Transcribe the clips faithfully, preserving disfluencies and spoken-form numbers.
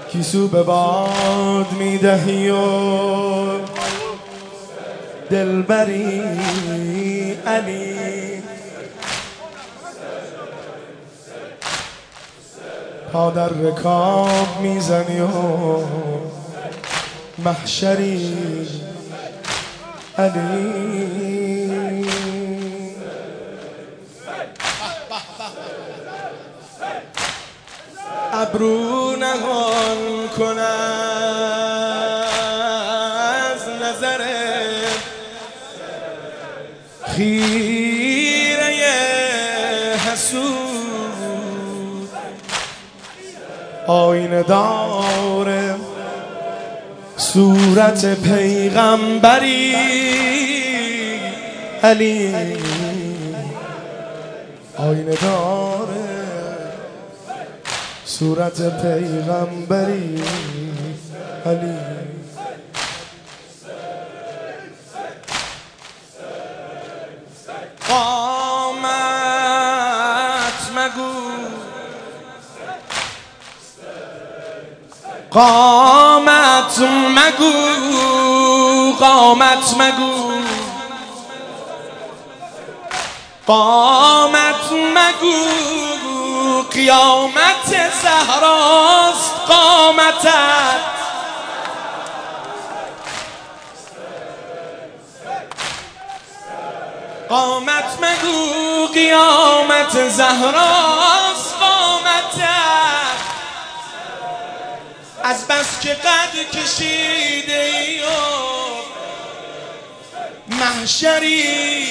کیسو به باد میدهی و دلبری علی، پا در رکاب میزنی و محشری علی. ابرو نهان کن از نظر خیره حسود، آینه دار صورت پیغمبری علی، آینه دار صورت پیغمبری علی. قامت مگو قامت مگو قامت مگو قامت مگو قیامت زهراست قامتت، قامت مگو قیامت زهراست قامتت، از بس که قد کشیده ای و محشری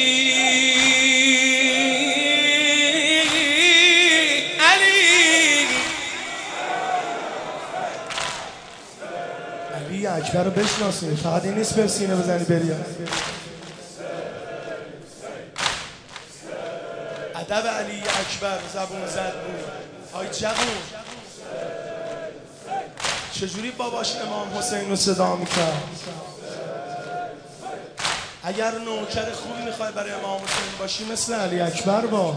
علی اکبر رو بشناسید، فقط این نیست به سینه بزنی بری. ادب علی اکبر زبون زد بود. های جوون چجوری باباش امام حسین رو صدا میکرد؟ اگر نوکر خوبی میخوای برای امام حسین باشی مثل علی اکبر باش.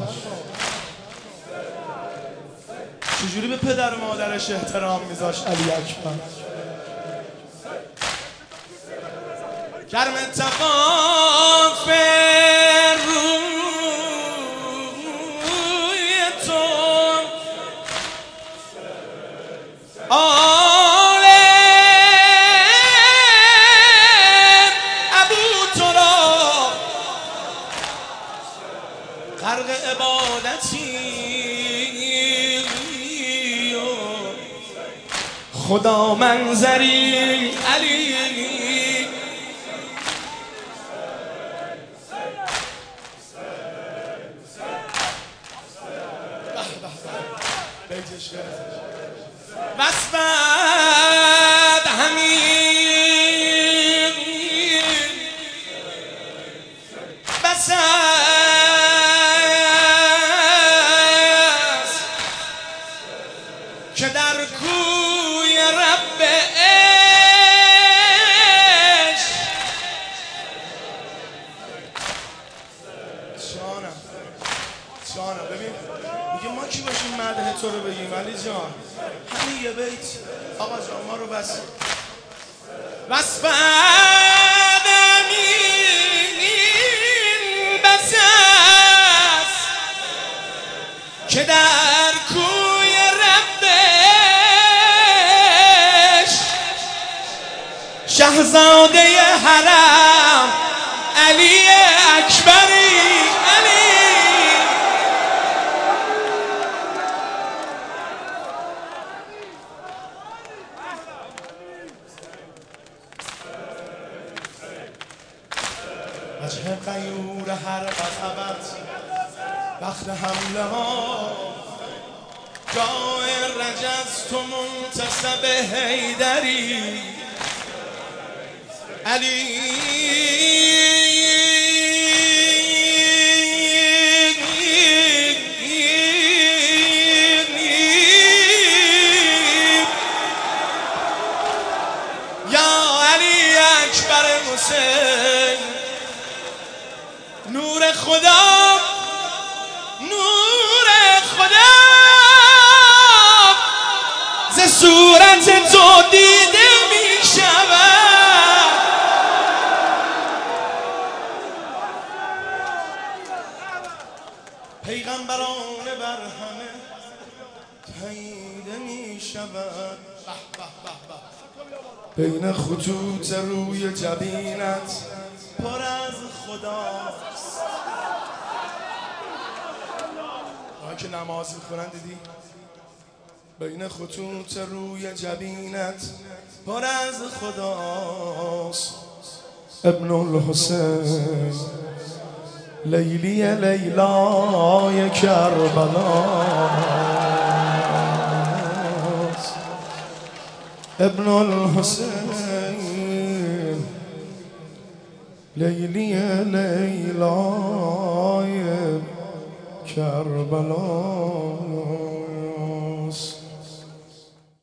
چجوری به پدر و مادرش احترام میذاشت علی اکبر؟ گرم اتفاق روی تو آل ابو تو را غرق عبادتی خدا منظری علی. بس بعد همین بس است که در کوی رب عشق جانم جانم ببین میگه ما کی باشیم مدح تو رو بگیم علی جان؟ همین یه بیت آقا جان ما رو بس بس بعدم این بس است که در کوی رب عشق شهزاده حرم علی اکبری علی. وجه غیور هر قطبت وقت حمله ها جای رجز تو منتصب حیدری علی. یا علی اکبر حسین نور خدا نور خدا ز صورت تو دیده می شود. پیغمبرانه بر همه تاییده می شود. بین خطوط روی جبینت پر از خداست. آن که نماز میخونن دیدی؟ بین خطوط روی جبینت پر از خداست. ابن الحسین لیلی لیلای کربلاست. ابن الحسین لیلی لیلای کربلاست.